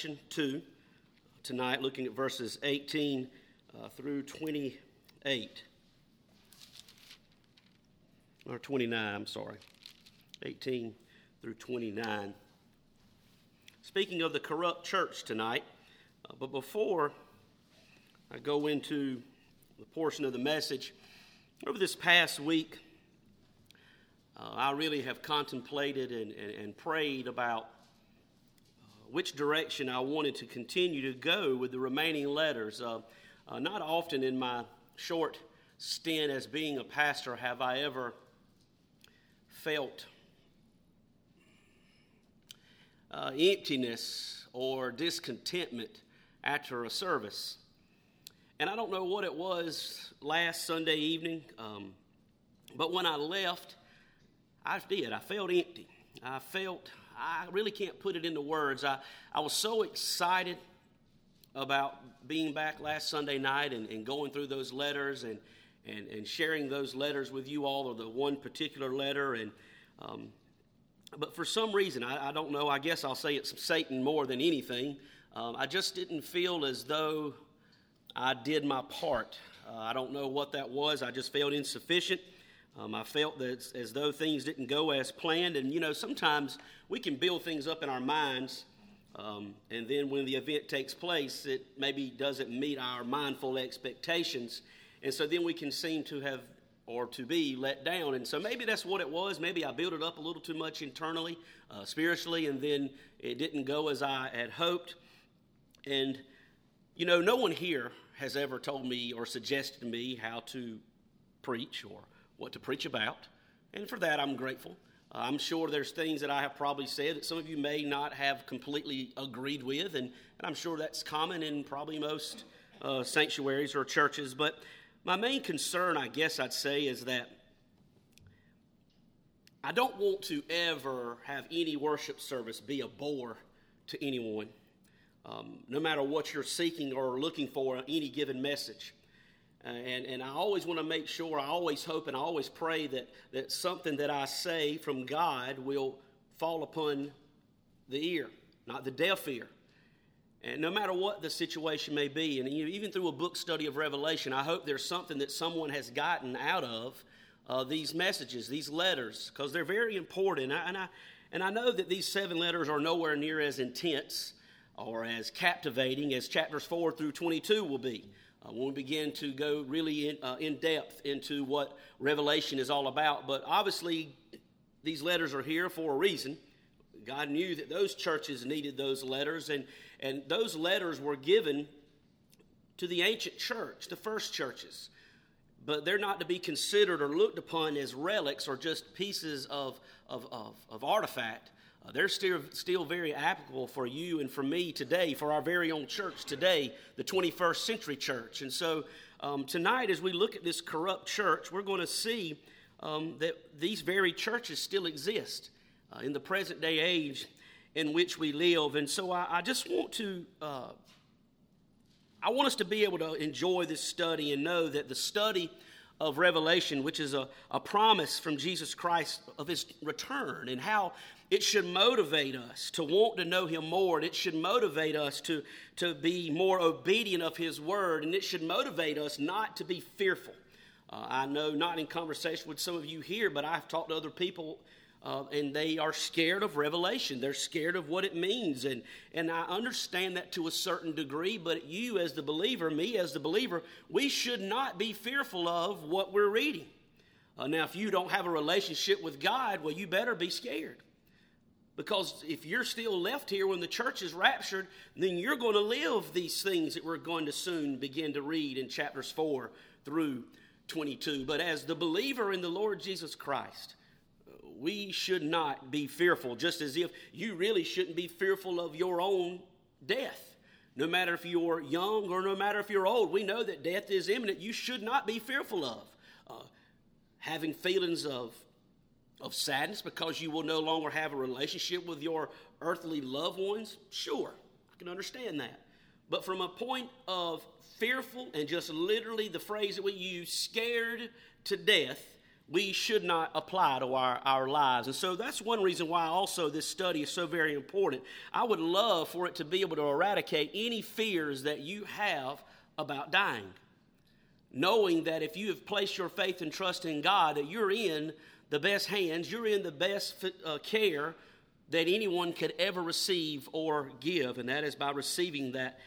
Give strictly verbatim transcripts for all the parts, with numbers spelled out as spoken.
Revelation two tonight, looking at verses eighteen uh, through twenty-eight. Or twenty-nine, I'm sorry. eighteen through twenty-nine. Speaking of the corrupt church tonight, uh, but before I go into the portion of the message, over this past week, uh, I really have contemplated and, and, and prayed about uh, which direction I wanted to continue to go with the remaining letters. Uh, uh, not often in my short stint as being a pastor have I ever felt uh, emptiness or discontentment after a service. And I don't know what it was last Sunday evening, um, but when I left, I did. I felt empty. I felt, I really can't put it into words. I, I was so excited about being back last Sunday night and, and going through those letters and, and, and sharing those letters with you all, or the one particular letter. And um, But for some reason, I, I don't know, I guess I'll say it's Satan more than anything. Um, I just didn't feel as though I did my part. Uh, I don't know what that was. I just felt insufficient. Um, I felt that as though things didn't go as planned. And, you know, sometimes we can build things up in our minds, um, and then when the event takes place, it maybe doesn't meet our mindful expectations. And so then we can seem to have, or to be let down. And so maybe that's what it was. Maybe I built it up a little too much internally, uh, spiritually, and then it didn't go as I had hoped. And, you know, no one here has ever told me or suggested to me how to preach or what to preach about, and for that I'm grateful. Uh, I'm sure there's things that I have probably said that some of you may not have completely agreed with, and, and I'm sure that's common in probably most uh, sanctuaries or churches, but my main concern, I guess I'd say, is that I don't want to ever have any worship service be a bore to anyone, um, no matter what you're seeking or looking for in any given message. Uh, and, and I always want to make sure, I always hope and I always pray that, that something that I say from God will fall upon the ear, not the deaf ear. And no matter what the situation may be, and even through a book study of Revelation, I hope there's something that someone has gotten out of uh, these messages, these letters, because they're very important. And I, and I and I know that these seven letters are nowhere near as intense or as captivating as chapters four through twenty-two will be. Uh, when we begin to go really in, uh, in depth into what Revelation is all about. But obviously, these letters are here for a reason. God knew that those churches needed those letters, and, and those letters were given to the ancient church, the first churches. But they're not to be considered or looked upon as relics or just pieces of, of, of, of artifact. Uh, they're still, still very applicable for you and for me today, for our very own church today, the twenty-first century church. And so um, tonight, as we look at this corrupt church, we're going to see um, that these very churches still exist uh, in the present day age in which we live. And so I, I just want to, uh, I want us to be able to enjoy this study and know that the study of Revelation, which is a, a promise from Jesus Christ of his return, and how it should motivate us to want to know him more, and it should motivate us to, to be more obedient of his word, and it should motivate us not to be fearful. Uh, I know not in conversation with some of you here, but I've talked to other people, uh, and they are scared of Revelation. They're scared of what it means, and, and I understand that to a certain degree, but you as the believer, me as the believer, we should not be fearful of what we're reading. Uh, now, if you don't have a relationship with God, well, you better be scared. Because if you're still left here when the church is raptured, then you're going to live these things that we're going to soon begin to read in chapters four through twenty-two. But as the believer in the Lord Jesus Christ, we should not be fearful, just as if you really shouldn't be fearful of your own death. No matter if you're young or no matter if you're old, we know that death is imminent. You should not be fearful of uh, having feelings of of sadness because you will no longer have a relationship with your earthly loved ones. Sure, I can understand that. But from a point of fearful and just literally the phrase that we use, scared to death, we should not apply to our, our lives. And so that's one reason why also this study is so very important. I would love for it to be able to eradicate any fears that you have about dying, knowing that if you have placed your faith and trust in God, that you're in the best hands, you're in the best uh, care that anyone could ever receive or give, and that is by receiving that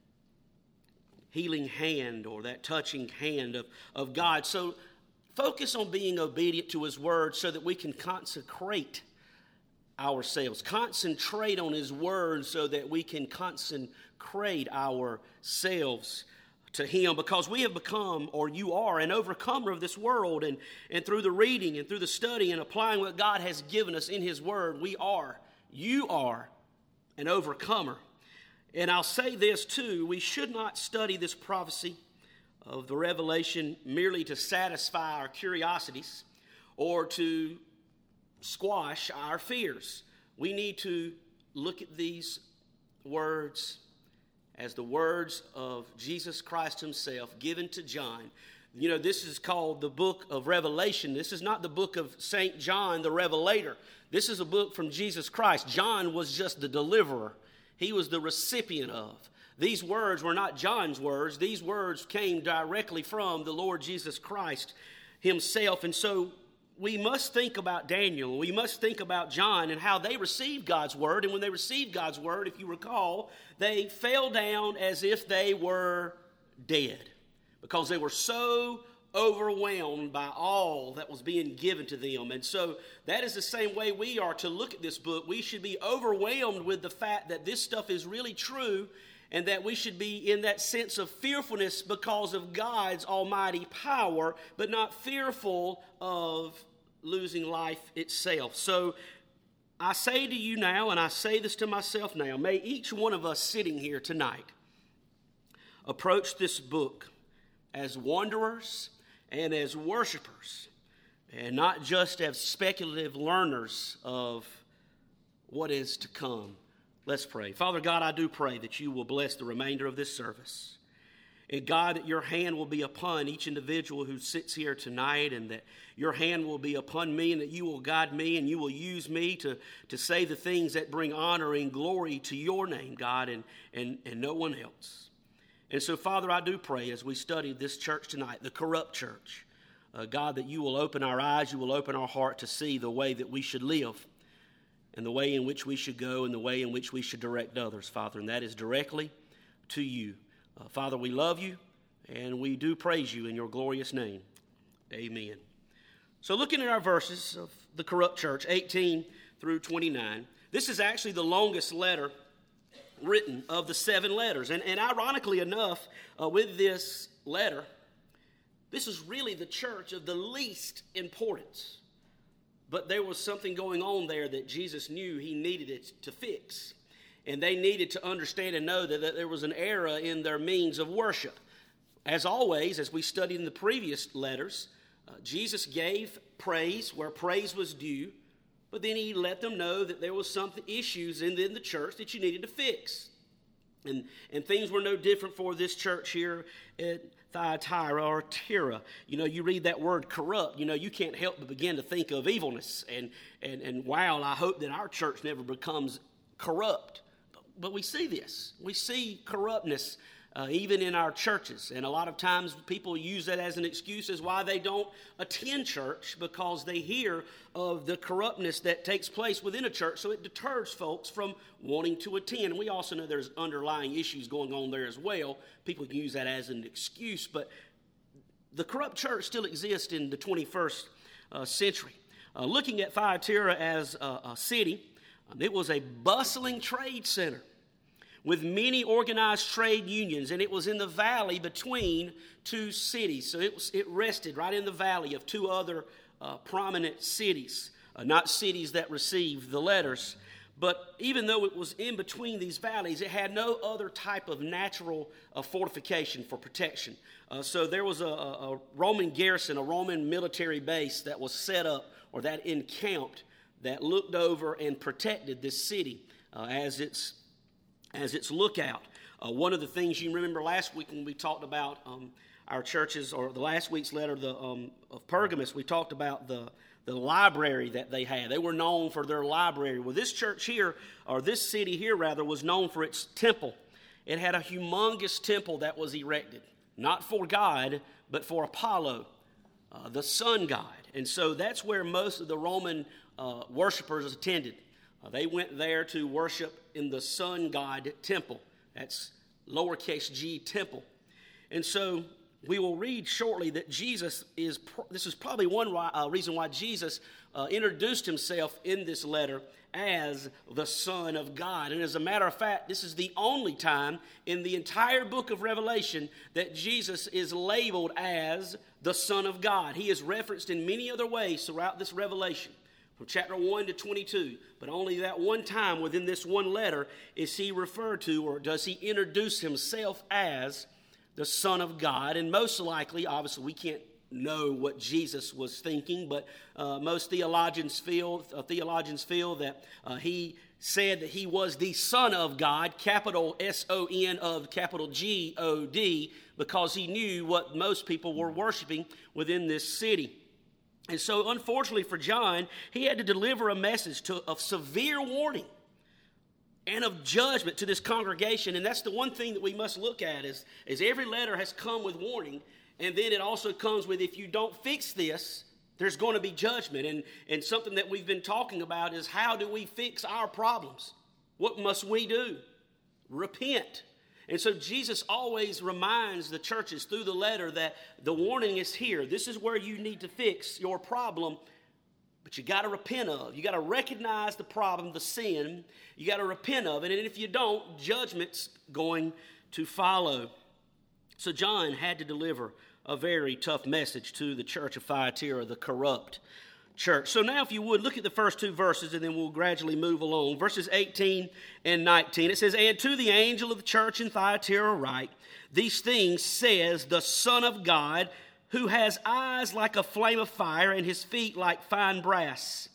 healing hand or that touching hand of, of God. So focus on being obedient to His Word so that we can consecrate ourselves. Concentrate on His Word so that we can consecrate ourselves to Him, because we have become, or you are, an overcomer of this world, and, and through the reading and through the study and applying what God has given us in His Word, we are, you are an overcomer. And I'll say this too, we should not study this prophecy of the Revelation merely to satisfy our curiosities or to squash our fears. We need to look at these words as the words of Jesus Christ Himself given to John. You know, this is called the book of Revelation. This is not the book of Saint John the Revelator. This is a book from Jesus Christ. John was just the deliverer. He was the recipient of. These words were not John's words. These words came directly from the Lord Jesus Christ Himself. And so we must think about Daniel. We must think about John and how they received God's word. And when they received God's word, if you recall, they fell down as if they were dead, because they were so overwhelmed by all that was being given to them. And so that is the same way we are to look at this book. We should be overwhelmed with the fact that this stuff is really true, and that we should be in that sense of fearfulness because of God's almighty power, but not fearful of losing life itself. So I say to you now, and I say this to myself now, may each one of us sitting here tonight approach this book as wanderers and as worshipers, and not just as speculative learners of what is to come. Let's pray. Father God, I do pray that you will bless the remainder of this service. And God, that your hand will be upon each individual who sits here tonight, and that your hand will be upon me, and that you will guide me, and you will use me to, to say the things that bring honor and glory to your name, God, and, and, and no one else. And so, Father, I do pray as we study this church tonight, the corrupt church, uh, God, that you will open our eyes, you will open our heart to see the way that we should live, and the way in which we should go, and the way in which we should direct others, Father, and that is directly to you. Uh, Father, we love you, and we do praise you in your glorious name. Amen. So looking at our verses of the corrupt church, eighteen through twenty-nine, this is actually the longest letter written of the seven letters. And, and ironically enough, uh, with this letter, this is really the church of the least importance. But there was something going on there that Jesus knew he needed it to fix. And they needed to understand and know that, that there was an error in their means of worship. As always, as we studied in the previous letters, uh, Jesus gave praise where praise was due, but then he let them know that there was some issues in the, in the church that you needed to fix. And, and things were no different for this church here at Thyatira or Tyra. You know, you read that word corrupt, you know, you can't help but begin to think of evilness. And, and, and wow, I hope that our church never becomes corrupt. But, but we see this. We see corruptness uh, even in our churches. And a lot of times people use that as an excuse as why they don't attend church, because they hear of the corruptness that takes place within a church. So it deters folks from wanting to attend. And we also know there's underlying issues going on there as well. People can use that as an excuse. But the corrupt church still exists in the twenty-first uh, century. Uh, looking at Thyatira as a, a city, um, it was a bustling trade center with many organized trade unions, and it was in the valley between two cities. So it was, it rested right in the valley of two other uh, prominent cities, uh, not cities that received the letters. But even though it was in between these valleys, it had no other type of natural uh, fortification for protection. Uh, so there was a, a Roman garrison, a Roman military base that was set up, or that encamped, that looked over and protected this city uh, as its as its lookout. Uh, one of the things you remember last week when we talked about um, our churches, or the last week's letter the, um, of Pergamos, we talked about the, the library that they had. They were known for their library. Well, this church here, or this city here rather, was known for its temple. It had a humongous temple that was erected, not for God, but for Apollo, uh, the sun god. And so that's where most of the Roman uh, worshipers attended. Uh, they went there to worship in the sun god temple. That's lowercase g temple. And so we will read shortly that Jesus is, this is probably one uh, reason why Jesus uh, introduced himself in this letter as the Son of God. And as a matter of fact, this is the only time in the entire book of Revelation that Jesus is labeled as the Son of God. He is referenced in many other ways throughout this Revelation, from chapter one to twenty-two. But only that one time within this one letter is he referred to, or does he introduce himself as the Son of God. And most likely, obviously, we can't know what Jesus was thinking, but uh, most theologians feel uh, theologians feel that uh, he said that he was the Son of God, capital S O N of capital G O D, because he knew what most people were worshiping within this city. And so, unfortunately for John, he had to deliver a message to, of severe warning and of judgment to this congregation. And that's the one thing that we must look at, is, is every letter has come with warning. And then it also comes with, if you don't fix this, there's going to be judgment. And, and something that we've been talking about is, how do we fix our problems? What must we do? Repent. And so Jesus always reminds the churches through the letter that the warning is here. This is where you need to fix your problem, but you got to repent of. You got to recognize the problem, the sin. You got to repent of it. And if you don't, judgment's going to follow. So John had to deliver a very tough message to the church of Thyatira, the corrupt church. So now, if you would, look at the first two verses, and then we'll gradually move along. Verses eighteen and nineteen, it says, "And to the angel of the church in Thyatira write, these things says the Son of God, who has eyes like a flame of fire and his feet like fine brass.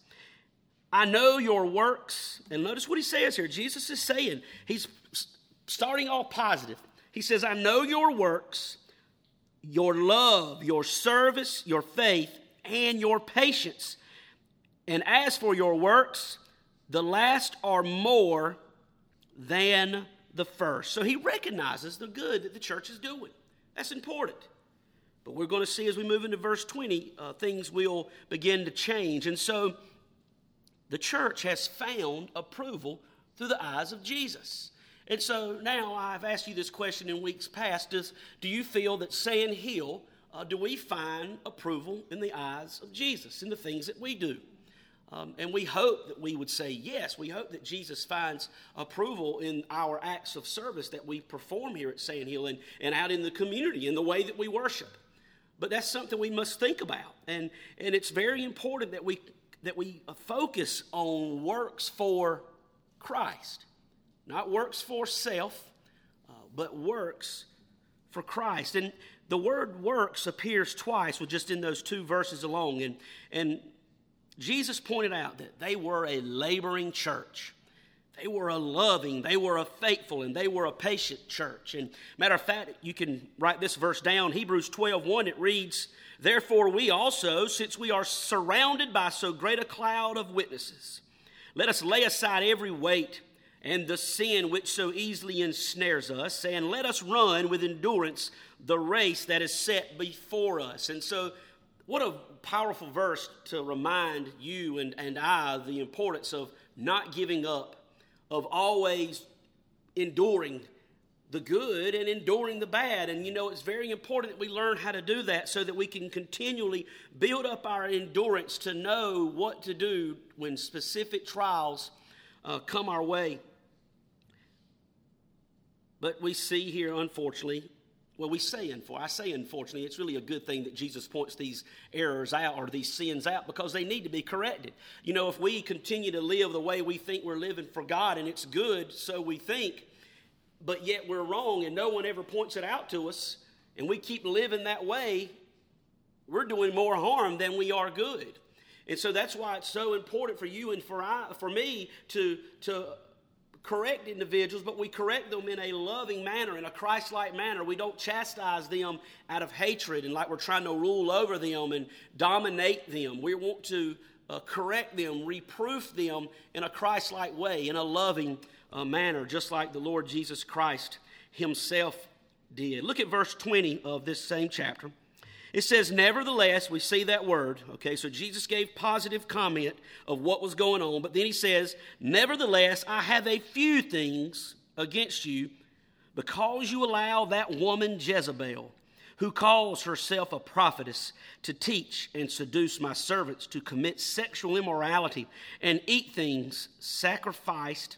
I know your works." And notice what he says here. Jesus is saying, he's starting all positive. He says, "I know your works, your love, your service, your faith, and your patience. And as for your works, the last are more than the first." So he recognizes the good that the church is doing. That's important. But we're going to see as we move into verse twenty, uh, things will begin to change. And so the church has found approval through the eyes of Jesus. And so now I've asked you this question in weeks past. Does, do you feel that Sand Hill, uh, do we find approval in the eyes of Jesus in the things that we do? Um, and we hope that we would say yes. We hope that Jesus finds approval in our acts of service that we perform here at Sand Hill and, and out in the community, in the way that we worship. But that's something we must think about. And, and it's very important that we, that we focus on works for Christ. Not works for self, uh, but works for Christ. And the word works appears twice, with just in those two verses alone. And, and Jesus pointed out that they were a laboring church. They were a loving, they were a faithful, and they were a patient church. And matter of fact, you can write this verse down. Hebrews twelve one, it reads, "Therefore we also, since we are surrounded by so great a cloud of witnesses, let us lay aside every weight and the sin which so easily ensnares us, and let us run with endurance the race that is set before us." And so, what a powerful verse to remind you and, and I the importance of not giving up, of always enduring the good and enduring the bad. And you know, it's very important that we learn how to do that so that we can continually build up our endurance to know what to do when specific trials uh, come our way. But we see here, unfortunately, well, we say unfortunately, I say unfortunately, it's really a good thing that Jesus points these errors out, or these sins out, because they need to be corrected. You know, if we continue to live the way we think we're living for God, and it's good, so we think, but yet we're wrong, and no one ever points it out to us, and we keep living that way, we're doing more harm than we are good. And so that's why it's so important for you and for I, for me to to correct individuals, but we correct them in a loving manner, in a Christ-like manner. We don't chastise them out of hatred and like we're trying to rule over them and dominate them. We want to uh, correct them, reproof them in a Christ-like way, in a loving uh, manner, just like the Lord Jesus Christ himself did. Look at verse twenty of this same chapter. It says, nevertheless, we see that word. Okay, so Jesus gave positive comment of what was going on, but then he says, nevertheless, I have a few things against you because you allow that woman Jezebel, who calls herself a prophetess, to teach and seduce my servants to commit sexual immorality and eat things sacrificed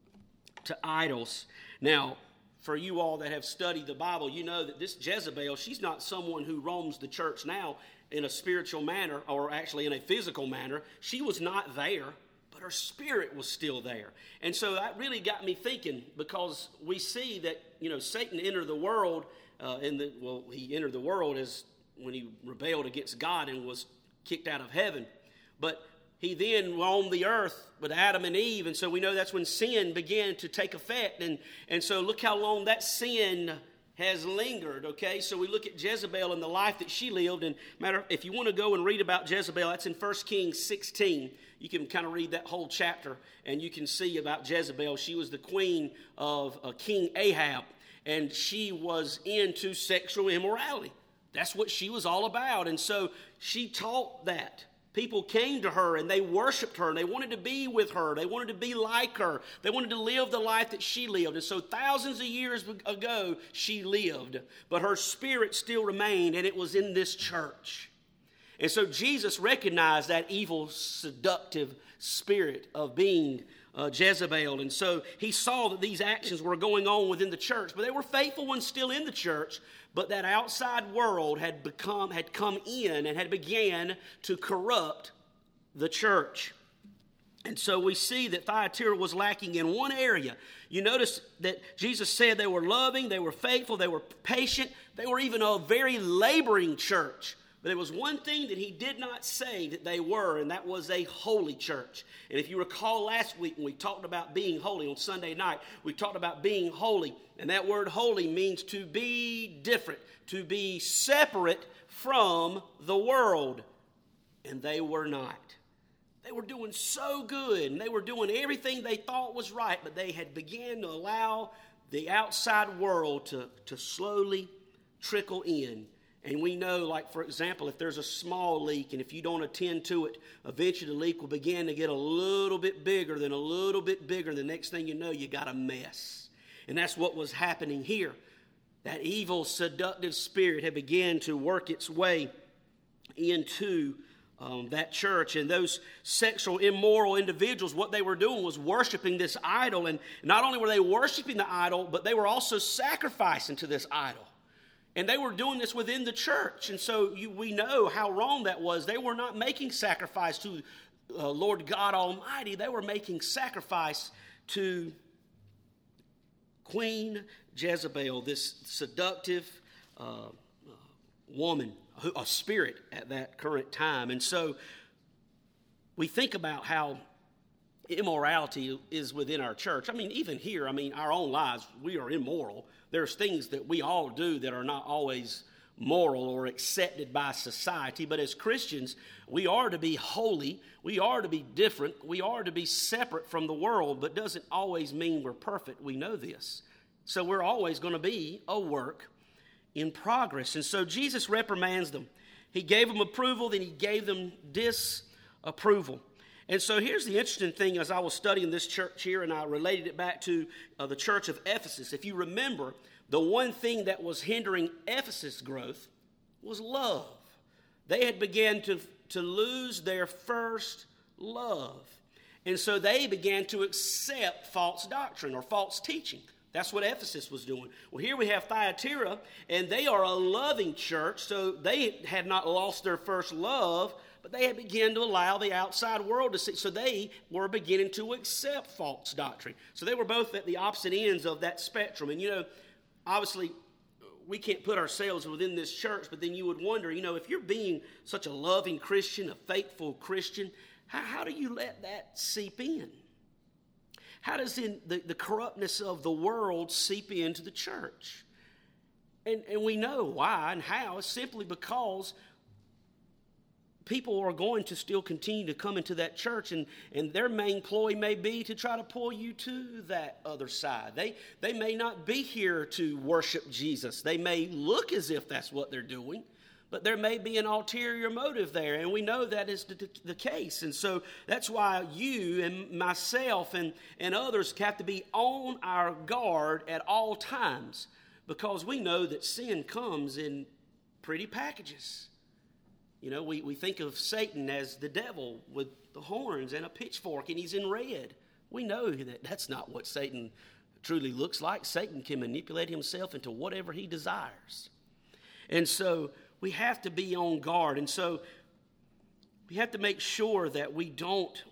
to idols. Now, for you all that have studied the Bible, you know that this Jezebel, she's not someone who roams the church now in a spiritual manner or actually in a physical manner. She was not there, but her spirit was still there. And so that really got me thinking, because we see that, you know, Satan entered the world, uh, in the, well, he entered the world as when he rebelled against God and was kicked out of heaven. But he then roamed the earth with Adam and Eve, and so we know that's when sin began to take effect. And, and so look how long that sin has lingered, okay? So we look at Jezebel and the life that she lived. And matter, if you want to go and read about Jezebel, that's in First Kings sixteen. You can kind of read that whole chapter, and you can see about Jezebel. She was the queen of uh, King Ahab, and she was into sexual immorality. That's what she was all about, and so she taught that. People came to her and they worshiped her and they wanted to be with her. They wanted to be like her. They wanted to live the life that she lived. And so thousands of years ago, she lived. But her spirit still remained, and it was in this church. And so Jesus recognized that evil, seductive spirit of being uh, Jezebel. And so he saw that these actions were going on within the church. But they were faithful ones still in the church. But that outside world had become, had come in and had began to corrupt the church. And so we see that Thyatira was lacking in one area. You notice that Jesus said they were loving, they were faithful, they were patient, they were even a very laboring church. But there was one thing that he did not say that they were, and that was a holy church. And if you recall last week when we talked about being holy on Sunday night, we talked about being holy. And that word holy means to be different, to be separate from the world. And they were not. They were doing so good, and they were doing everything they thought was right, but they had begun to allow the outside world to, to slowly trickle in. And we know, like, for example, if there's a small leak and if you don't attend to it, eventually the leak will begin to get a little bit bigger, then a little bit bigger. The next thing you know, you got a mess. And that's what was happening here. That evil, seductive spirit had begun to work its way into um, that church. And those sexual, immoral individuals, what they were doing was worshiping this idol. And not only were they worshiping the idol, but they were also sacrificing to this idol. And they were doing this within the church. And so you, we know how wrong that was. They were not making sacrifice to uh, Lord God Almighty. They were making sacrifice to Queen Jezebel, this seductive uh, woman, a spirit at that current time. And so we think about how immorality is within our church. I mean, even here, I mean, our own lives, we are immoral. There's things that we all do that are not always moral or accepted by society. But as Christians, we are to be holy. We are to be different. We are to be separate from the world, but doesn't always mean we're perfect. We know this. So we're always going to be a work in progress. And so Jesus reprimands them. He gave them approval, then he gave them disapproval. And so here's the interesting thing as I was studying this church here, and I related it back to uh, the church of Ephesus. If you remember, the one thing that was hindering Ephesus' growth was love. They had begun to, to lose their first love. And so they began to accept false doctrine or false teaching. That's what Ephesus was doing. Well, here we have Thyatira, and they are a loving church, so they had not lost their first love, but they had begun to allow the outside world to see. So they were beginning to accept false doctrine. So they were both at the opposite ends of that spectrum. And, you know, obviously, we can't put ourselves within this church, but then you would wonder, you know, if you're being such a loving Christian, a faithful Christian, how, how do you let that seep in? How does in the, the corruptness of the world seep into the church? And, and we know why and how. It's simply because people are going to still continue to come into that church, and, and their main ploy may be to try to pull you to that other side. They, they may not be here to worship Jesus. They may look as if that's what they're doing, but there may be an ulterior motive there, and we know that is the, the case. And so that's why you and myself and, and others have to be on our guard at all times, because we know that sin comes in pretty packages. You know, we, we think of Satan as the devil with the horns and a pitchfork, and he's in red. We know that that's not what Satan truly looks like. Satan can manipulate himself into whatever he desires. And so we have to be on guard. And so we have to make sure that we don't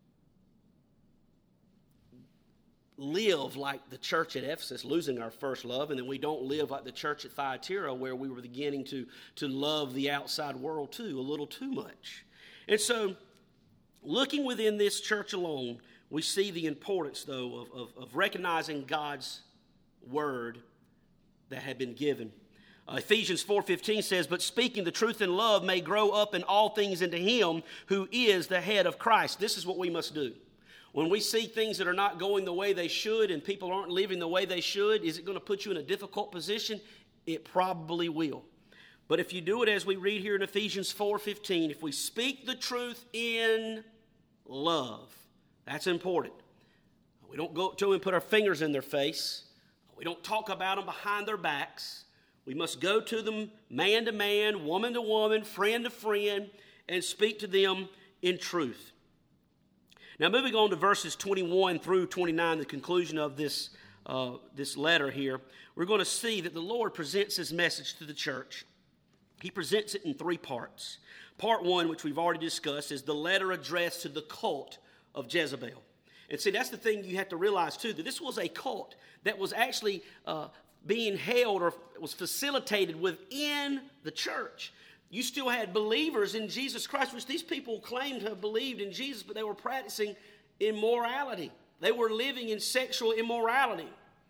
live like the church at Ephesus, losing our first love, and then we don't live like the church at Thyatira, where we were beginning to, to love the outside world too, a little too much. And so, looking within this church alone, we see the importance, though, of, of, of recognizing God's word that had been given. Uh, Ephesians four fifteen says, "But speaking the truth in love may grow up in all things into him who is the head of Christ." This is what we must do. When we see things that are not going the way they should and people aren't living the way they should, is it going to put you in a difficult position? It probably will. But if you do it as we read here in Ephesians four fifteen, if we speak the truth in love, that's important. We don't go up to them and put our fingers in their face. We don't talk about them behind their backs. We must go to them man to man, woman to woman, friend to friend, and speak to them in truth. Now, moving on to verses twenty-one through twenty-nine, the conclusion of this, uh, this letter here, we're going to see that the Lord presents his message to the church. He presents it in three parts. Part one, which we've already discussed, is the letter addressed to the cult of Jezebel. And see, that's the thing you have to realize, too, that this was a cult that was actually uh, being held or was facilitated within the church. You still had believers in Jesus Christ, which these people claimed to have believed in Jesus, but they were practicing immorality. They were living in sexual immorality.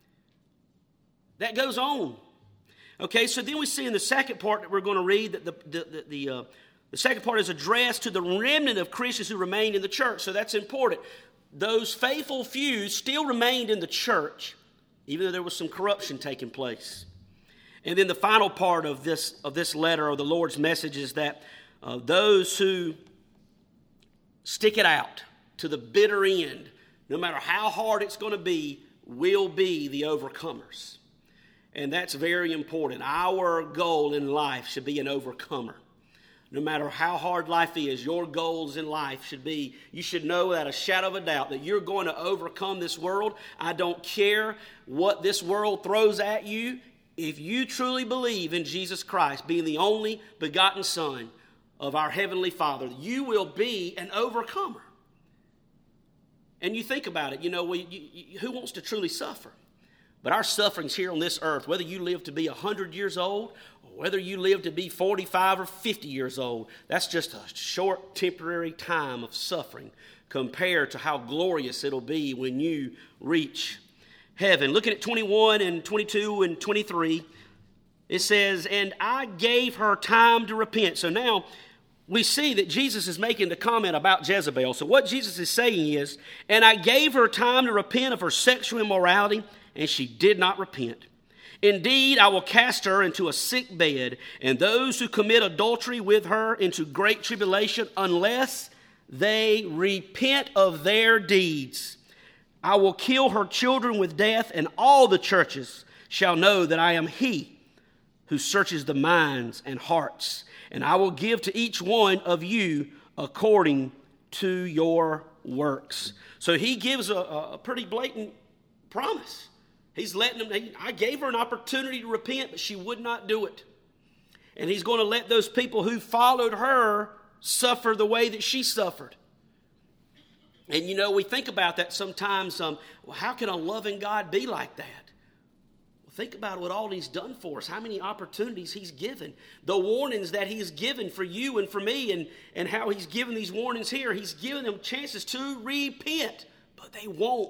That goes on. Okay, so then we see in the second part that we're going to read that the the the, the, uh, the second part is addressed to the remnant of Christians who remained in the church. So that's important. Those faithful few still remained in the church, even though there was some corruption taking place. And then the final part of this of this letter, or the Lord's message, is that uh, those who stick it out to the bitter end, no matter how hard it's going to be, will be the overcomers. And that's very important. Our goal in life should be an overcomer. No matter how hard life is, your goals in life should be, you should know without a shadow of a doubt that you're going to overcome this world. I don't care what this world throws at you. If you truly believe in Jesus Christ being the only begotten Son of our Heavenly Father, you will be an overcomer. And you think about it, you know, we, you, you, who wants to truly suffer? But our sufferings here on this earth, whether you live to be one hundred years old, or whether you live to be forty-five or fifty years old, that's just a short temporary time of suffering compared to how glorious it'll be when you reach heaven. Looking at twenty-one and twenty-two and twenty-three, it says, "And I gave her time to repent." So now we see that Jesus is making the comment about Jezebel. So what Jesus is saying is, "And I gave her time to repent of her sexual immorality, and she did not repent. Indeed, I will cast her into a sick bed, and those who commit adultery with her into great tribulation, unless they repent of their deeds. I will kill her children with death, and all the churches shall know that I am he who searches the minds and hearts. And I will give to each one of you according to your works." So he gives a, a pretty blatant promise. He's letting them, I gave her an opportunity to repent, but she would not do it. And he's going to let those people who followed her suffer the way that she suffered. And you know, we think about that sometimes. Um, well, how can a loving God be like that? Well, think about what all he's done for us, how many opportunities he's given, the warnings that he's given for you and for me, and, and how he's given these warnings here. He's given them chances to repent, but they won't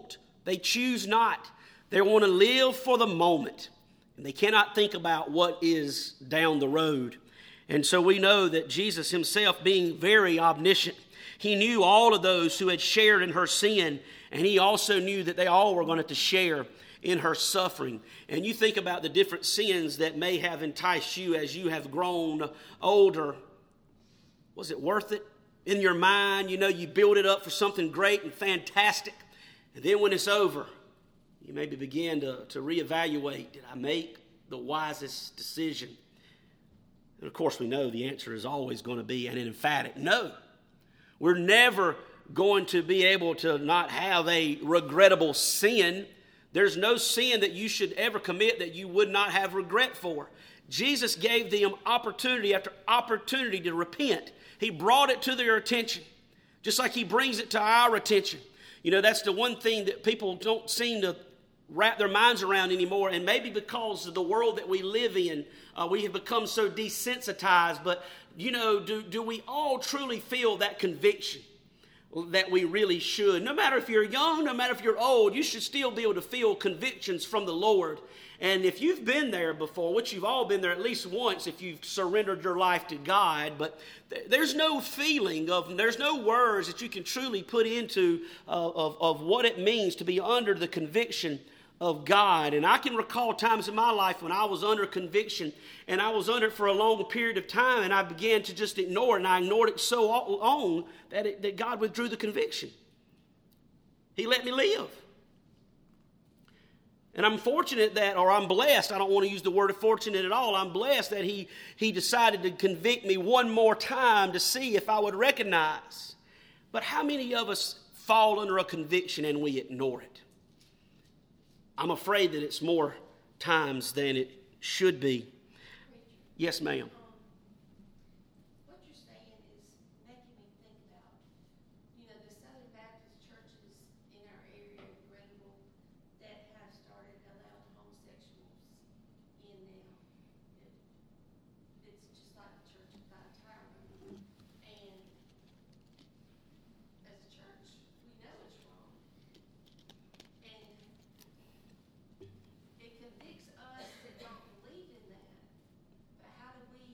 They choose not. They want to live for the moment. And they cannot think about what is down the road. And so we know that Jesus himself, being very omniscient, he knew all of those who had shared in her sin, and he also knew that they all were going to have to share in her suffering. And you think about the different sins that may have enticed you as you have grown older. Was it worth it? In your mind, you know, you build it up for something great and fantastic, and then when it's over, you maybe begin to, to reevaluate, did I make the wisest decision? And of course, we know the answer is always going to be an emphatic no. We're never going to be able to not have a regrettable sin. There's no sin that you should ever commit that you would not have regret for. Jesus gave them opportunity after opportunity to repent. He brought it to their attention, just like he brings it to our attention. You know, that's the one thing that people don't seem to wrap their minds around anymore, and maybe because of the world that we live in, uh, we have become so desensitized. But, you know, do, do we all truly feel that conviction that we really should? No matter if you're young, no matter if you're old, you should still be able to feel convictions from the Lord. And if you've been there before, which you've all been there at least once if you've surrendered your life to God, but th- there's no feeling of, there's no words that you can truly put into uh, of, of what it means to be under the conviction of God. And I can recall times in my life when I was under conviction, and I was under it for a long period of time, and I began to just ignore it, and I ignored it so long that, it, that God withdrew the conviction. He let me live. And I'm fortunate that, or I'm blessed, I don't want to use the word fortunate at all, I'm blessed that he, he decided to convict me one more time to see if I would recognize. But how many of us fall under a conviction and we ignore it? I'm afraid that it's more times than it should be. Yes, ma'am. What you're saying is making me think about, you know, the Southern Baptist churches in our area, Greenville, that have started allowing homosexuals in now. It, it's just like the Church of Thyatira. And as a church, we know it's wrong. And it convicts us that don't believe in that. But how do we,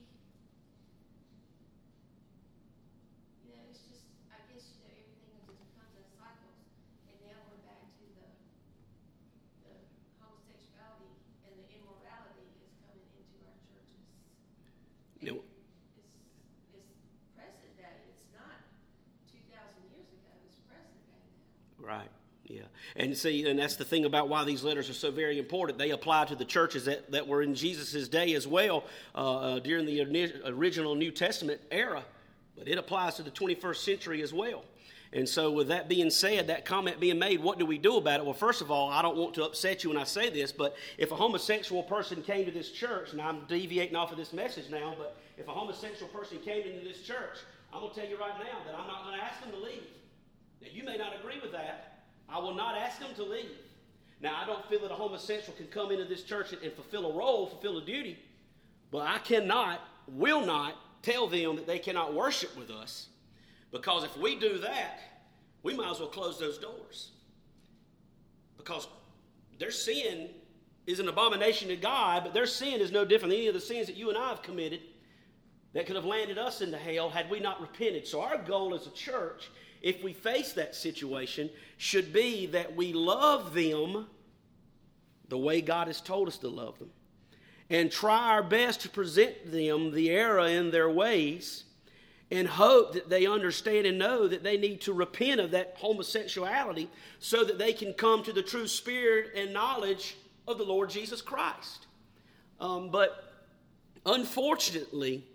you know, it's just, I guess, you know, everything just comes in cycles. And now we're back to the, the homosexuality and the immorality is coming into our churches. You know, It's, it's present day. It's not two thousand years ago. It's present day now. right. Yeah. And see, and that's the thing about why these letters are so very important. They apply to the churches that, that were in Jesus' day as well uh, uh, during the original New Testament era. But it applies to the twenty-first century as well. And so with that being said, that comment being made, what do we do about it? Well, first of all, I don't want to upset you when I say this, but if a homosexual person came to this church, and I'm deviating off of this message now, but if a homosexual person came into this church, I'm going to tell you right now that I'm not going to ask them to leave. Now, you may not agree with that. I will not ask them to leave. Now, I don't feel that a homosexual can come into this church and, and fulfill a role, fulfill a duty, but I cannot, will not tell them that they cannot worship with us, because if we do that, we might as well close those doors, because their sin is an abomination to God, but their sin is no different than any of the sins that you and I have committed that could have landed us into hell had we not repented. So our goal as a church, if we face that situation, should be that we love them the way God has told us to love them, and try our best to present them the error in their ways, and hope that they understand and know that they need to repent of that homosexuality so that they can come to the true spirit and knowledge of the Lord Jesus Christ. Um, but unfortunately,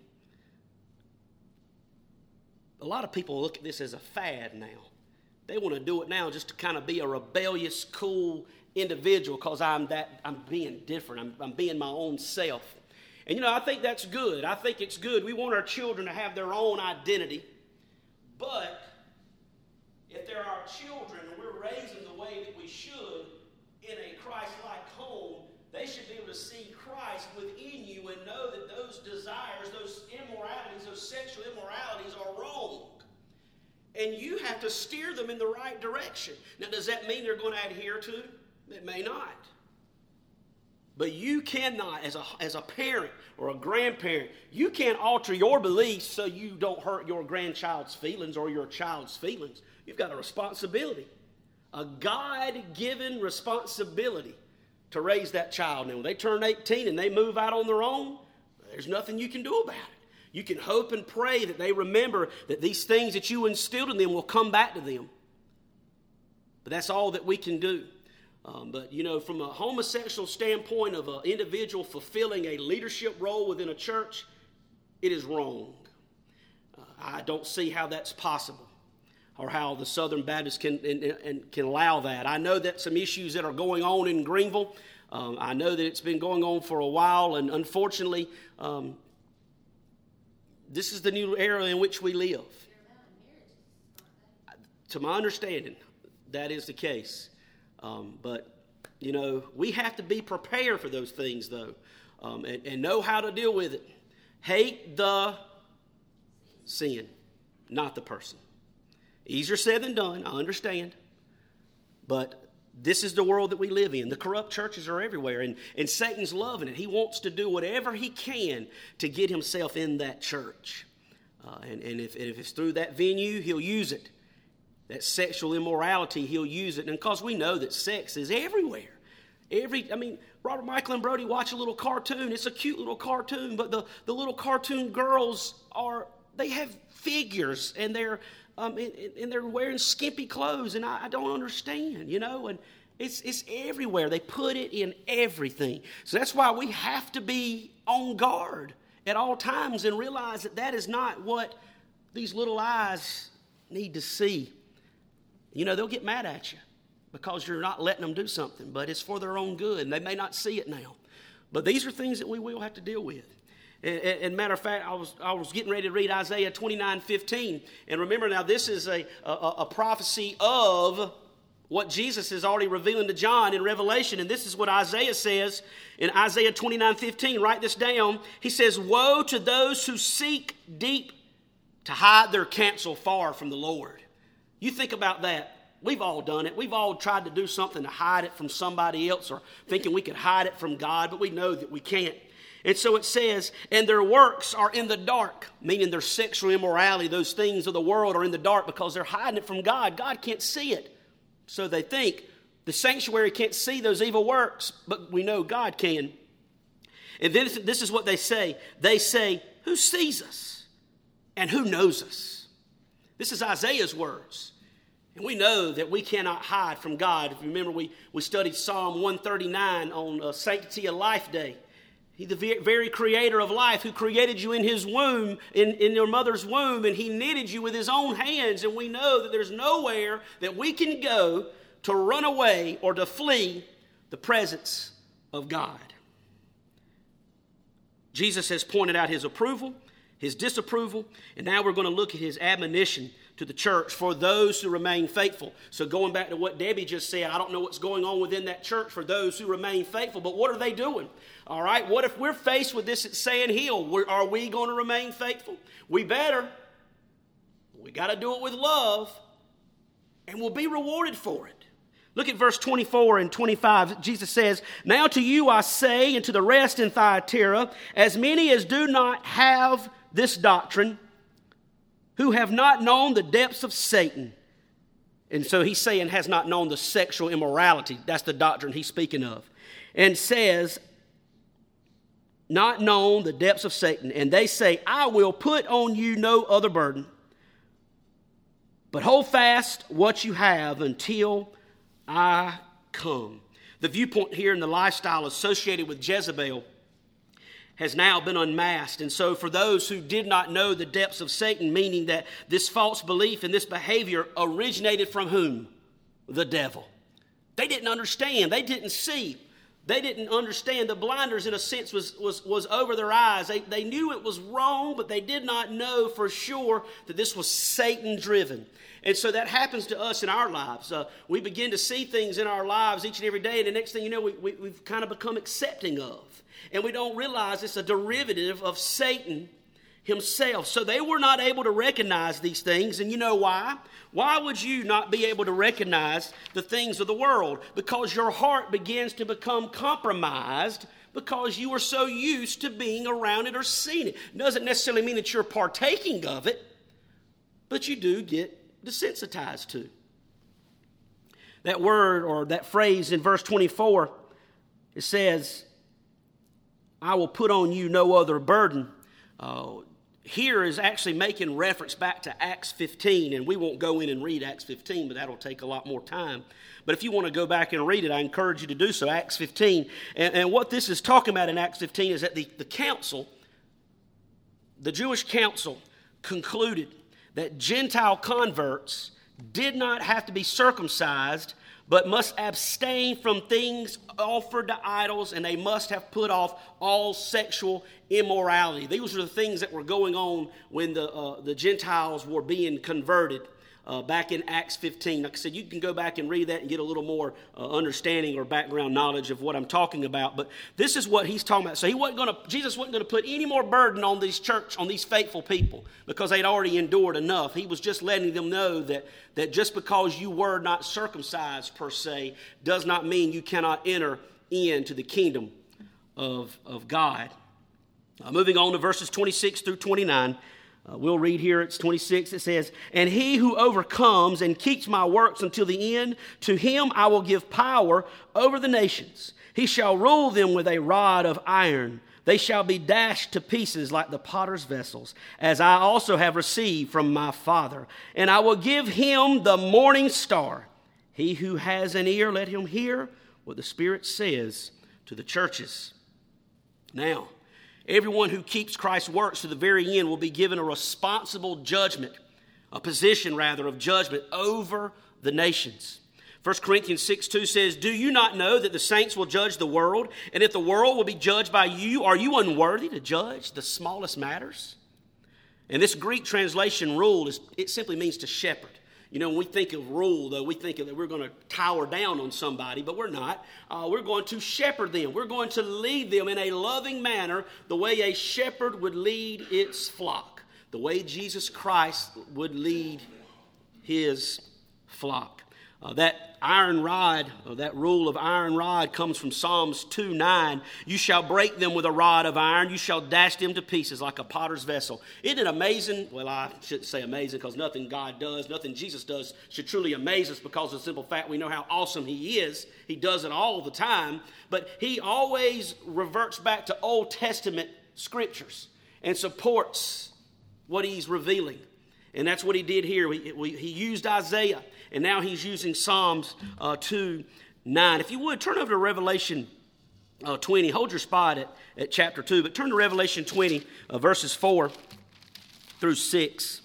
a lot of people look at this as a fad now. They want to do it now just to kind of be a rebellious, cool individual because I'm that I'm being different. I'm, I'm being my own self. And, you know, I think that's good. I think it's good. We want our children to have their own identity. But if they're our children and we're raising the way that we should in a Christ-like home, they should be able to see Christ within you and know that those desires, those immoralities, those sexual immoralities are wrong. And you have to steer them in the right direction. Now, does that mean they're going to adhere to it? It may not. But you cannot, as a, as a parent or a grandparent, you can't alter your beliefs so you don't hurt your grandchild's feelings or your child's feelings. You've got a responsibility, a God-given responsibility to raise that child. Now, when they turn eighteen and they move out on their own, there's nothing you can do about it. You can hope and pray that they remember that these things that you instilled in them will come back to them. But that's all that we can do. Um, but, you know, from a homosexual standpoint of an individual fulfilling a leadership role within a church, it is wrong. Uh, I don't see how that's possible or how the Southern Baptists can, and, and can allow that. I know that some issues that are going on in Greenville, um, I know that it's been going on for a while, and unfortunately, um, this is the new era in which we live. To my understanding, that is the case. Um, but, you know, we have to be prepared for those things, though, um, and, and know how to deal with it. Hate the sin, not the person. Easier said than done, I understand. But this is the world that we live in. The corrupt churches are everywhere, and, and Satan's loving it. He wants to do whatever he can to get himself in that church. Uh, and and if, if it's through that venue, he'll use it. That sexual immorality, he'll use it. And because we know that sex is everywhere. Every, I mean, Robert Michael and Brody watch a little cartoon. It's a cute little cartoon, but the, the little cartoon girls are, they have figures, and they're um, and, and they're wearing skimpy clothes, and I, I don't understand, you know, and it's it's everywhere. They put it in everything. So that's why we have to be on guard at all times and realize that that is not what these little eyes need to see. You know, they'll get mad at you because you're not letting them do something, but it's for their own good, and they may not see it now. But these are things that we will have to deal with. And, and, and matter of fact, I was I was getting ready to read Isaiah twenty-nine fifteen. And remember now, this is a, a, a prophecy of what Jesus is already revealing to John in Revelation. And this is what Isaiah says in Isaiah twenty-nine fifteen. Write this down. He says, "Woe to those who seek deep to hide their counsel far from the Lord." You think about that. We've all done it. We've all tried to do something to hide it from somebody else, or thinking we could hide it from God, but we know that we can't. And so it says, "And their works are in the dark," meaning their sexual immorality, those things of the world are in the dark because they're hiding it from God. God can't see it. So they think the sanctuary can't see those evil works, but we know God can. And then this is what they say. They say, "Who sees us? And who knows us?" This is Isaiah's words. And we know that we cannot hide from God. If you remember, we, we studied Psalm one thirty-nine on uh, Sanctity of Life Day. He's the very creator of life, who created you in his womb, in, in your mother's womb, and he knitted you with his own hands. And we know that there's nowhere that we can go to run away or to flee the presence of God. Jesus has pointed out his approval, his disapproval, and now we're going to look at his admonition to the church for those who remain faithful. So going back to what Debbie just said, I don't know what's going on within that church for those who remain faithful, but what are they doing? All right, what if we're faced with this at Sand Hill? Are we going to remain faithful? We better. We got to do it with love, and we'll be rewarded for it. Look at verse twenty-four and twenty-five. Jesus says, "Now to you I say, and to the rest in Thyatira, as many as do not have this doctrine, who have not known the depths of Satan." And so he's saying has not known the sexual immorality. That's the doctrine he's speaking of. And says, not known the depths of Satan. And they say, "I will put on you no other burden, but hold fast what you have until I come." The viewpoint here and the lifestyle associated with Jezebel has now been unmasked. And so for those who did not know the depths of Satan, meaning that this false belief and this behavior originated from whom? The devil. They didn't understand. They didn't see. They didn't understand. The blinders, in a sense, was, was, was over their eyes. They, they knew it was wrong, but they did not know for sure that this was Satan-driven. And so that happens to us in our lives. Uh, we begin to see things in our lives each and every day, and the next thing you know, we, we, we've kind of become accepting of. And we don't realize it's a derivative of Satan himself. So they were not able to recognize these things. And you know why? Why would you not be able to recognize the things of the world? Because your heart begins to become compromised because you are so used to being around it or seeing it. It doesn't necessarily mean that you're partaking of it, but you do get desensitized to. That word or that phrase in verse twenty-four, it says, I will put on you no other burden. Uh, here is actually making reference back to Acts fifteen, and we won't go in and read Acts fifteen, but that'll take a lot more time. But if you want to go back and read it, I encourage you to do so, Acts fifteen. And, and what this is talking about in Acts fifteen is that the, the council, the Jewish council, concluded that Gentile converts did not have to be circumcised, but must abstain from things offered to idols, and they must have put off all sexual immorality. These are the things that were going on when the uh, the Gentiles were being converted uh, back in Acts fifteen. Like I said, you can go back and read that and get a little more uh, understanding or background knowledge of what I'm talking about. But this is what he's talking about. So he wasn't going to, Jesus wasn't going to put any more burden on these church, on these faithful people, because they'd already endured enough. He was just letting them know that that just because you were not circumcised per se does not mean you cannot enter into the kingdom of, of God. Uh, moving on to verses twenty-six through twenty-nine, uh, we'll read here, it's twenty-six, it says, and he who overcomes and keeps my works until the end, to him I will give power over the nations. He shall rule them with a rod of iron. They shall be dashed to pieces like the potter's vessels, as I also have received from my Father. And I will give him the morning star. He who has an ear, let him hear what the Spirit says to the churches. Now, everyone who keeps Christ's works to the very end will be given a responsible judgment, a position rather of judgment over the nations. First Corinthians six two says, do you not know that the saints will judge the world? And if the world will be judged by you, are you unworthy to judge the smallest matters? And this Greek translation rule, is it simply means to shepherd. You know, when we think of rule, though, we think that we're going to tower down on somebody, but we're not. Uh, we're going to shepherd them. We're going to lead them in a loving manner, the way a shepherd would lead its flock, the way Jesus Christ would lead his flock. Uh, that iron rod, or that rule of iron rod, comes from Psalms two nine. You shall break them with a rod of iron. You shall dash them to pieces like a potter's vessel. Isn't it amazing? Well, I shouldn't say amazing, because nothing God does, nothing Jesus does should truly amaze us, because of the simple fact we know how awesome he is. He does it all the time. But he always reverts back to Old Testament scriptures and supports what he's revealing. And that's what he did here. We, we, he used Isaiah, and now he's using Psalms uh, two nine. If you would, turn over to Revelation uh, twenty. Hold your spot at, at chapter two, but turn to Revelation twenty, uh, verses four through six.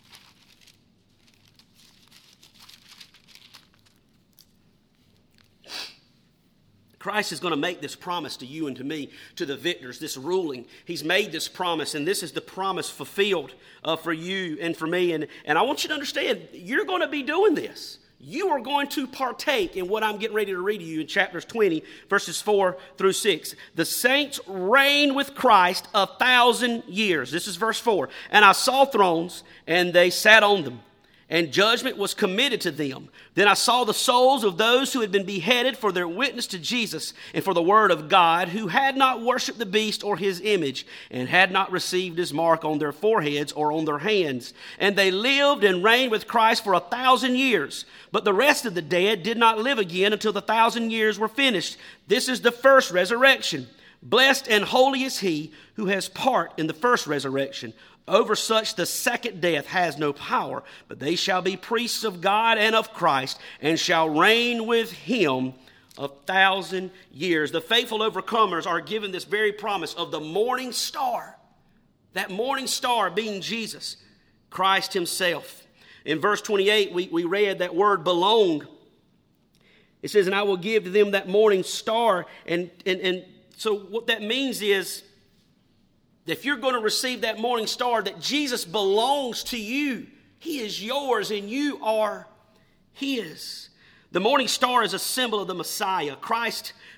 Christ is going to make this promise to you and to me, to the victors, this ruling. He's made this promise, and this is the promise fulfilled uh, for you and for me. And, and I want you to understand, you're going to be doing this. You are going to partake in what I'm getting ready to read to you in chapters twenty, verses four through six. The saints reign with Christ a thousand years. This is verse four. And I saw thrones, and they sat on them, and judgment was committed to them. Then I saw the souls of those who had been beheaded for their witness to Jesus and for the word of God, who had not worshipped the beast or his image, and had not received his mark on their foreheads or on their hands. And they lived and reigned with Christ for a thousand years. But the rest of the dead did not live again until the thousand years were finished. This is the first resurrection. Blessed and holy is he who has part in the first resurrection. Over such the second death has no power, but they shall be priests of God and of Christ, and shall reign with him a thousand years. The faithful overcomers are given this very promise of the morning star. That morning star being Jesus, Christ himself. In verse twenty-eight, we, we read that word belong. It says, and I will give to them that morning star. And, and, and so what that means is, if you're going to receive that morning star, that Jesus belongs to you. He is yours and you are his. The morning star is a symbol of the Messiah. Christ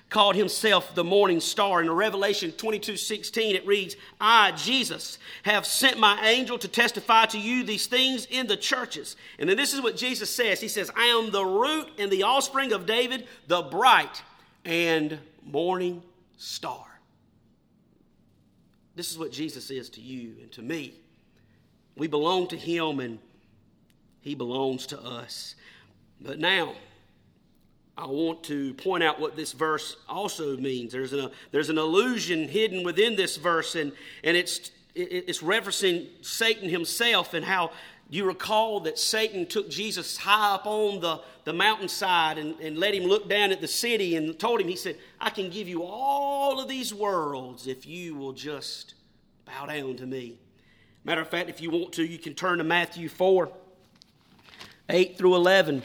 called himself the morning star. In Revelation twenty-two sixteen, it reads, I, Jesus, have sent my angel to testify to you these things in the churches. And then this is what Jesus says. He says, I am the root and the offspring of David, the bright and morning star. This is what Jesus is to you and to me. We belong to him and he belongs to us. But now, I want to point out what this verse also means. There's an, there's an allusion hidden within this verse, and, and it's, it's referencing Satan himself, and how you recall that Satan took Jesus high up on the, the mountainside and, and let him look down at the city and told him, he said, I can give you all of these worlds if you will just bow down to me. Matter of fact, if you want to, you can turn to Matthew four, eight through eleven.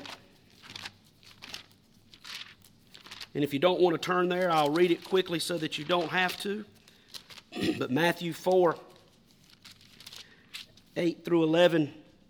And if you don't want to turn there, I'll read it quickly so that you don't have to. But Matthew four, eight through eleven,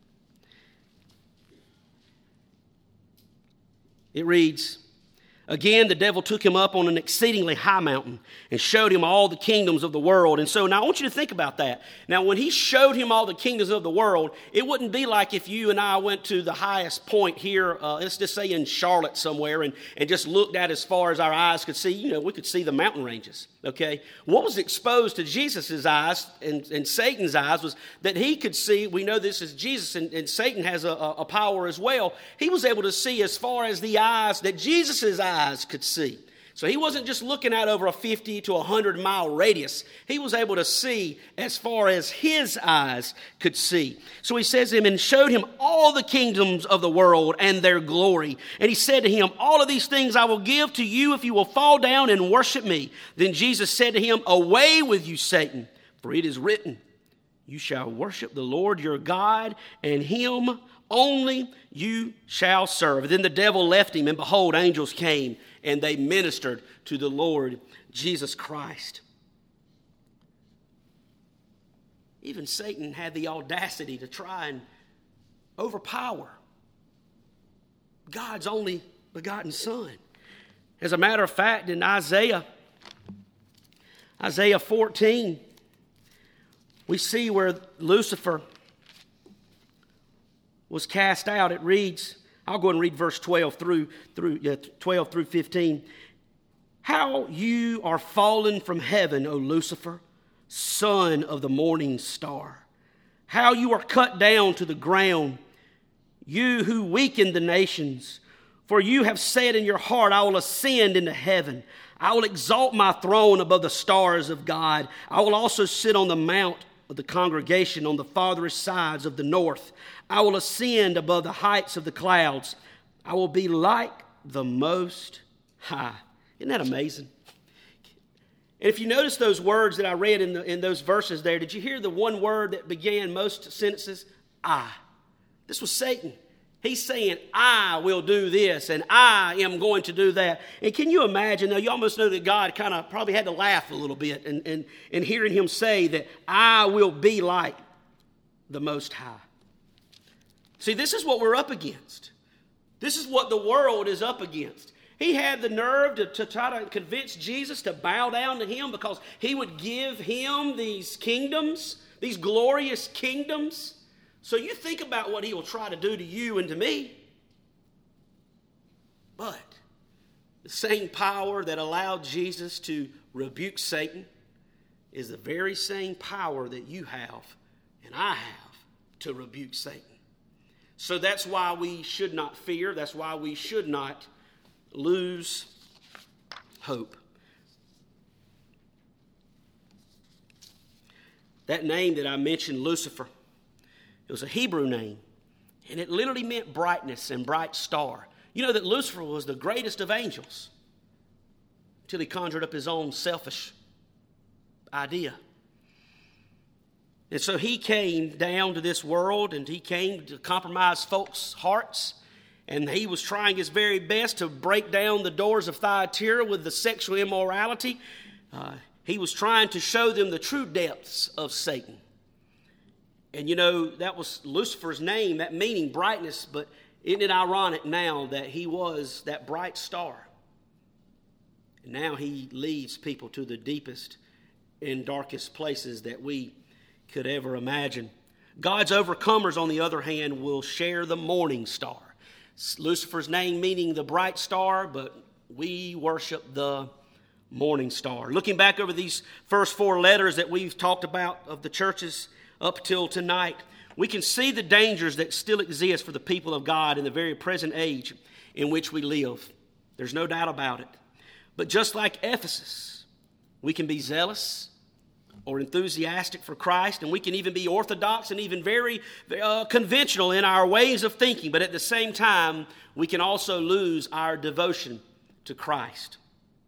it reads, Again, the devil took him up on an exceedingly high mountain and showed him all the kingdoms of the world. And so now I want you to think about that. Now, when he showed him all the kingdoms of the world, it wouldn't be like if you and I went to the highest point here, uh, let's just say in Charlotte somewhere, and, and just looked at as far as our eyes could see. You know, we could see the mountain ranges, okay? What was exposed to Jesus' eyes and, and Satan's eyes was that he could see, we know this is Jesus, and, and Satan has a, a power as well. He was able to see as far as the eyes that Jesus' eyes could see. So he wasn't just looking out over a fifty to one hundred mile radius. He was able to see as far as his eyes could see. So he says to him, and showed him all the kingdoms of the world and their glory. And he said to him, all of these things I will give to you if you will fall down and worship me. Then Jesus said to him, away with you, Satan, for it is written, you shall worship the Lord your God, and him only you shall serve. And then the devil left him, and behold, angels came, and they ministered to the Lord Jesus Christ. Even Satan had the audacity to try and overpower God's only begotten Son. As a matter of fact, in Isaiah, Isaiah fourteen, we see where Lucifer was cast out. It reads, I'll go and read verse twelve through through yeah, twelve through fifteen. How you are fallen from heaven, O Lucifer, son of the morning star. How you are cut down to the ground, you who weaken the nations. For you have said in your heart, I will ascend into heaven. I will exalt my throne above the stars of God. I will also sit on the mount of the congregation on the farthest sides of the north. I will ascend above the heights of the clouds. I will be like the Most High. Isn't that amazing? And if you notice those words that I read in, the, in those verses there, did you hear the one word that began most sentences? I. This was Satan. He's saying, I will do this, and I am going to do that. And can you imagine, now you almost know that God kind of probably had to laugh a little bit in, in, in hearing him say that I will be like the Most High. See, this is what we're up against. This is what the world is up against. He had the nerve to, to try to convince Jesus to bow down to him because he would give him these kingdoms, these glorious kingdoms. So you think about what he will try to do to you and to me. But the same power that allowed Jesus to rebuke Satan is the very same power that you have and I have to rebuke Satan. So that's why we should not fear. That's why we should not lose hope. That name that I mentioned, Lucifer, it was a Hebrew name, and it literally meant brightness and bright star. You know that Lucifer was the greatest of angels until he conjured up his own selfish idea. And so he came down to this world, and he came to compromise folks' hearts, and he was trying his very best to break down the doors of Thyatira with the sexual immorality. Uh, he was trying to show them the true depths of Satan. And you know, that was Lucifer's name, that meaning brightness, but isn't it ironic now that he was that bright star? And now he leads people to the deepest and darkest places that we could ever imagine. God's overcomers, on the other hand, will share the morning star. Lucifer's name meaning the bright star, but we worship the morning star. Looking back over these first four letters that we've talked about of the churches up till tonight, we can see the dangers that still exist for the people of God in the very present age in which we live. There's no doubt about it. But just like Ephesus, we can be zealous or enthusiastic for Christ, and we can even be orthodox and even very uh, conventional in our ways of thinking, but at the same time, we can also lose our devotion to Christ.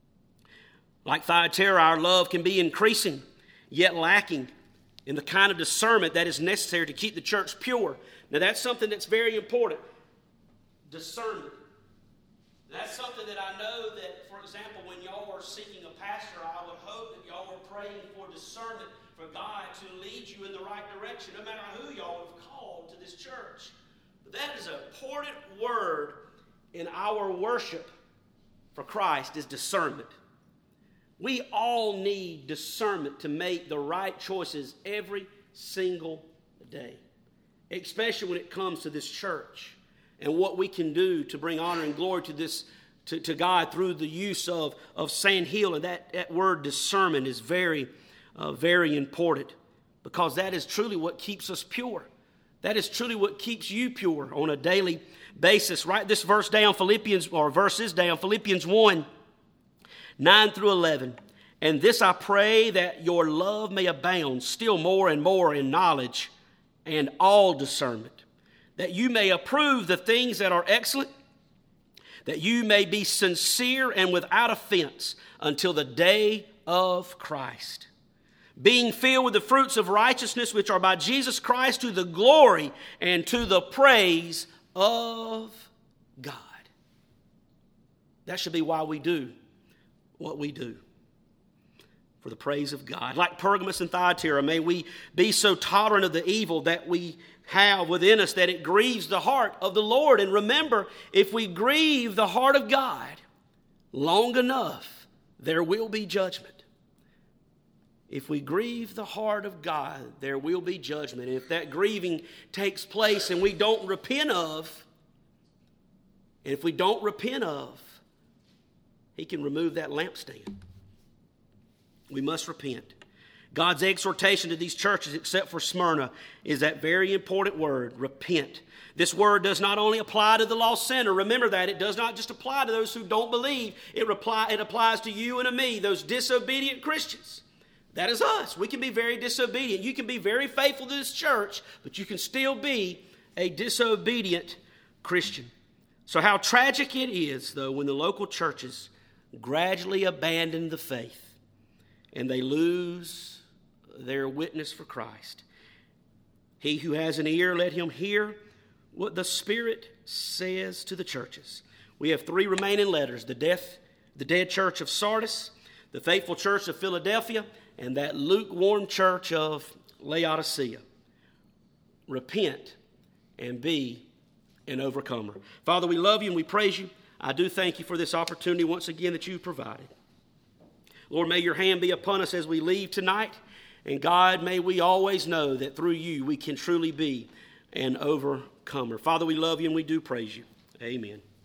Like Thyatira, our love can be increasing, yet lacking in the kind of discernment that is necessary to keep the church pure. Now, that's something that's very important. Discernment. That's something that I know that, for example, when y'all are seeking a pastor, I would hope that y'all are praying for discernment for God to lead you in the right direction, no matter who y'all have called to this church. But that is an important word in our worship for Christ, is discernment. We all need discernment to make the right choices every single day, especially when it comes to this church and what we can do to bring honor and glory to this to, to God through the use of, of Sand Hill. And that, that word discernment is very, uh, very important, because that is truly what keeps us pure. That is truly what keeps you pure on a daily basis. Write this verse down, Philippians, or verses down, Philippians one, nine through eleven. And this I pray, that your love may abound still more and more in knowledge and all discernment, that you may approve the things that are excellent, that you may be sincere and without offense until the day of Christ, being filled with the fruits of righteousness which are by Jesus Christ, to the glory and to the praise of God. That should be why we do what we do, for the praise of God. Like Pergamos and Thyatira, may we be so tolerant of the evil that we have within us that it grieves the heart of the Lord. And remember, if we grieve the heart of God long enough, there will be judgment. If we grieve the heart of God, there will be judgment. And if that grieving takes place and we don't repent of, and if we don't repent of, He can remove that lampstand. We must repent. God's exhortation to these churches, except for Smyrna, is that very important word, repent. This word does not only apply to the lost sinner. Remember that. It does not just apply to those who don't believe. It, reply, it applies to you and to me, those disobedient Christians. That is us. We can be very disobedient. You can be very faithful to this church, but you can still be a disobedient Christian. So how tragic it is, though, when the local churches gradually abandon the faith and they lose their witness for Christ. He who has an ear, let him hear what the Spirit says to the churches. We have three remaining letters: the death, the dead church of Sardis, the faithful church of Philadelphia, and that lukewarm church of Laodicea. Repent and be an overcomer. Father, we love you and we praise you. I do thank you for this opportunity once again that you've provided. Lord, may your hand be upon us as we leave tonight. And God, may we always know that through you we can truly be an overcomer. Father, we love you and we do praise you. Amen.